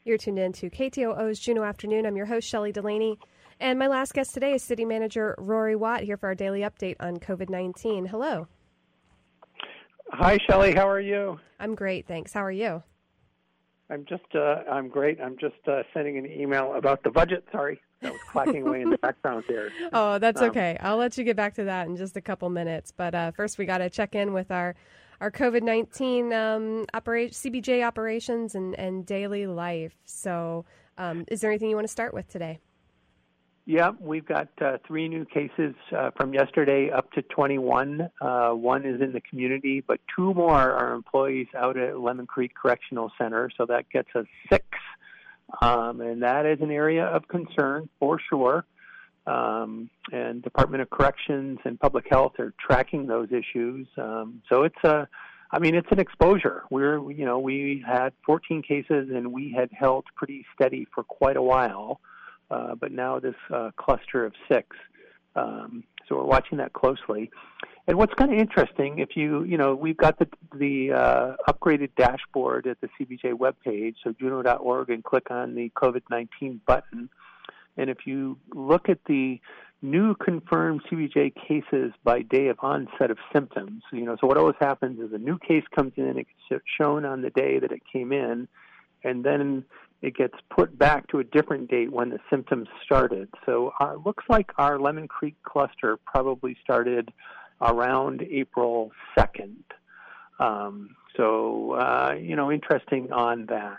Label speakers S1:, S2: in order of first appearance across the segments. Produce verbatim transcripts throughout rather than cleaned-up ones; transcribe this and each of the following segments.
S1: You're tuned in to K T O O's Juneau Afternoon. I'm your host, Shelley Delaney. And my last guest today is City Manager Rory Watt, here for our daily update on COVID nineteen. Hello.
S2: Hi, Shelley. How are you?
S1: I'm great, thanks. How are you?
S2: I'm just, uh, I'm great. I'm just uh, sending an email about the budget. Sorry, that was clacking away in the background there.
S1: Oh, that's
S2: um,
S1: okay. I'll let you get back to that in just a couple minutes. But uh, first, we got to check in with our our COVID nineteen um, opera- C B J operations and, and daily life. So um, is there anything you want to start with today?
S2: Yeah, we've got uh, three new cases uh, from yesterday up to twenty-one. Uh, one is in the community, but two more are employees out at Lemon Creek Correctional Center, so that gets us six. Um, and that is an area of concern for sure. Um, and Department of Corrections and Public Health are tracking those issues. Um, so it's a, I mean, it's an exposure. We're, you know, we had fourteen cases and we had held pretty steady for quite a while. Uh, but now this uh, cluster of six. Um, so we're watching that closely. And what's kind of interesting, if you, you know, we've got the the uh, upgraded dashboard at the C B J webpage, so juneau dot org, and click on the COVID nineteen button. And if you look at the new confirmed C B J cases by day of onset of symptoms, you know, so what always happens is a new case comes in, it gets shown on the day that it came in, and then it gets put back to a different date when the symptoms started. So it uh, looks like our Lemon Creek cluster probably started around April second. Um, so, uh, you know, interesting on that.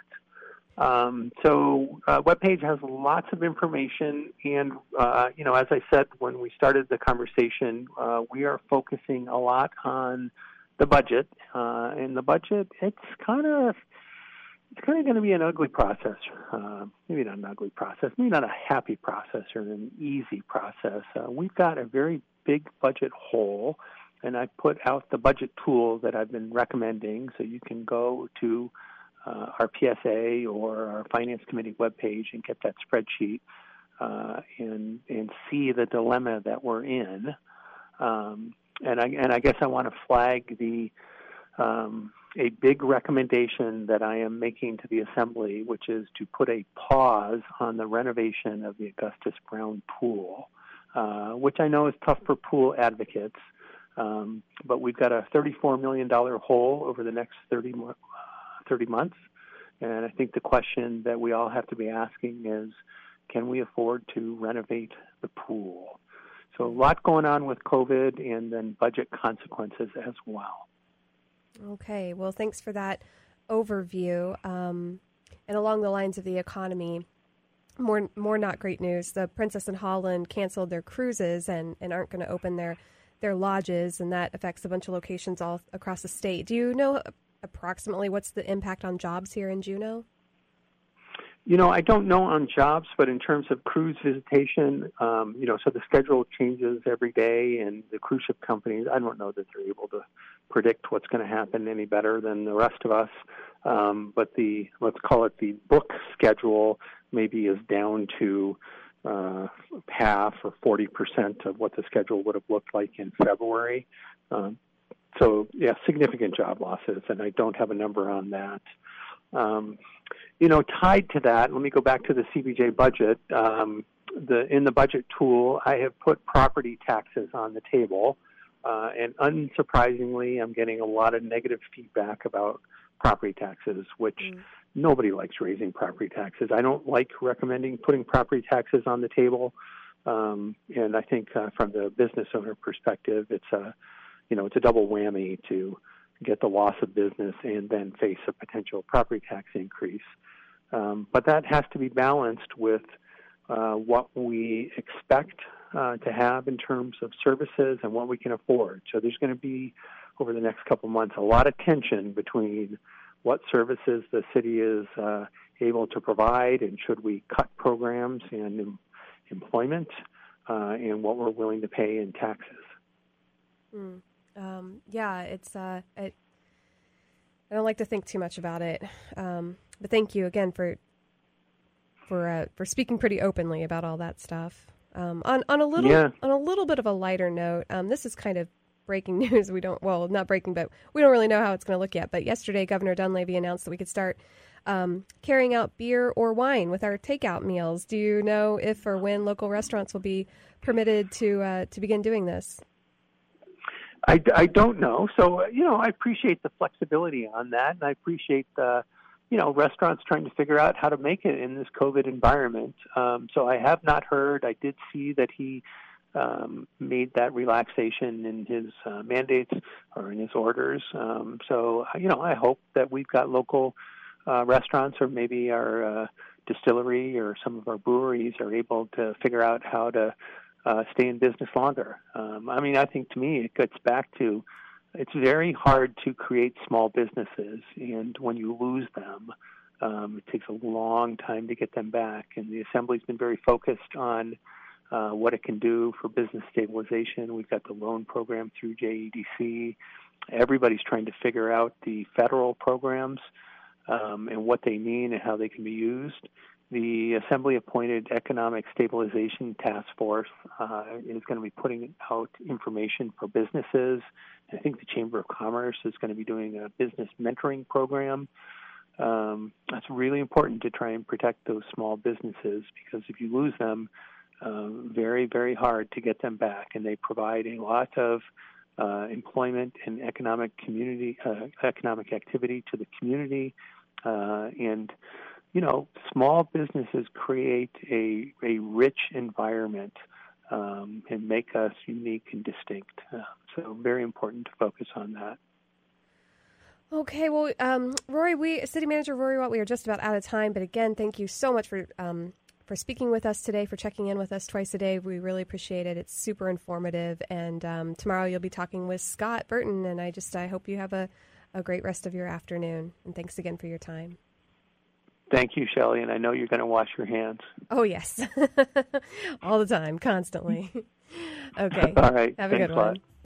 S2: Um, so uh, webpage has lots of information, and, uh, you know, as I said when we started the conversation, uh, we are focusing a lot on the budget. Uh, and the budget, it's kind of It's kind of going to be an ugly process, uh, maybe not an ugly process, maybe not a happy process or an easy process. Uh, we've got a very big budget hole, and I put out the budget tool that I've been recommending, so you can go to uh, our P S A or our Finance Committee webpage and get that spreadsheet uh, and and see the dilemma that we're in. Um, and I and I guess I want to flag the um, a big recommendation that I am making to the Assembly, which is to put a pause on the renovation of the Augustus Brown Pool, uh, which I know is tough for pool advocates, um, but we've got a thirty-four million dollars hole over the next thirty, thirty months, and I think the question that we all have to be asking is, can we afford to renovate the pool? So a lot going on with COVID and then budget consequences as well.
S1: Okay, well, thanks for that overview. Um, and along the lines of the economy, more more not great news. The Princess and Holland canceled their cruises and, and aren't going to open their, their lodges, and that affects a bunch of locations all across the state. Do you know approximately what's the impact on jobs here in Juneau?
S2: You know, I don't know on jobs, but in terms of cruise visitation, um, you know, so the schedule changes every day, and the cruise ship companies, I don't know that they're able to predict what's going to happen any better than the rest of us. Um, but the, let's call it the book schedule, maybe is down to uh, half or forty percent of what the schedule would have looked like in February. Um, so, yeah, significant job losses, and I don't have a number on that. Um, you know, tied to that, let me go back to the C B J budget. Um, the in the budget tool, I have put property taxes on the table, uh, and unsurprisingly, I'm getting a lot of negative feedback about property taxes, which mm. nobody likes raising property taxes. I don't like recommending putting property taxes on the table, um, and I think uh, from the business owner perspective, it's a, you know, it's a double whammy to get the loss of business and then face a potential property tax increase. Um, but that has to be balanced with uh, what we expect uh, to have in terms of services and what we can afford. So there's going to be, over the next couple of months, a lot of tension between what services the city is uh, able to provide and should we cut programs and em- employment uh, and what we're willing to pay in taxes.
S1: Mm. Um, yeah, it's, uh, it, I don't like to think too much about it. Um, but thank you again for, for, uh, for speaking pretty openly about all that stuff. Um, on, on a little,
S2: yeah.
S1: on a little bit of a lighter note, um, this is kind of breaking news. We don't, well, not breaking, but we don't really know how it's going to look yet. But yesterday, Governor Dunleavy announced that we could start um, carrying out beer or wine with our takeout meals. Do you know if or when local restaurants will be permitted to uh, to begin doing this?
S2: I, I don't know. So, you know, I appreciate the flexibility on that, and I appreciate the, you know, restaurants trying to figure out how to make it in this COVID environment. Um, so I have not heard. I did see that he um, made that relaxation in his uh, mandates or in his orders. Um, so, you know, I hope that we've got local uh, restaurants or maybe our uh, distillery or some of our breweries are able to figure out how to uh, stay in business longer. Um, I mean, I think to me it gets back to it's very hard to create small businesses, and when you lose them, um, it takes a long time to get them back. And the Assembly's been very focused on uh, what it can do for business stabilization. We've got the loan program through J E D C. Everybody's trying to figure out the federal programs um, and what they mean and how they can be used. The Assembly-appointed Economic Stabilization Task Force uh, is going to be putting out information for businesses. I think the Chamber of Commerce is going to be doing a business mentoring program. Um, that's really important to try and protect those small businesses, because if you lose them, uh, very, very hard to get them back. And they provide a lot of uh, employment and economic community, uh, economic activity to the community, uh, and you know, small businesses create a a rich environment um, and make us unique and distinct. Uh, so very important to focus on that.
S1: Okay, well, um, Rory, we City Manager Rory Watt, we are just about out of time. But again, thank you so much for um, for speaking with us today, for checking in with us twice a day. We really appreciate it. It's super informative. And um, tomorrow you'll be talking with Scott Burton. And I just I hope you have a, a great rest of your afternoon. And thanks again for your time.
S2: Thank you, Shelley, and I know you're going to wash your hands.
S1: Oh, yes. All the time, constantly. Okay.
S2: All right.
S1: Have a
S2: Thanks
S1: good
S2: a lot.
S1: one.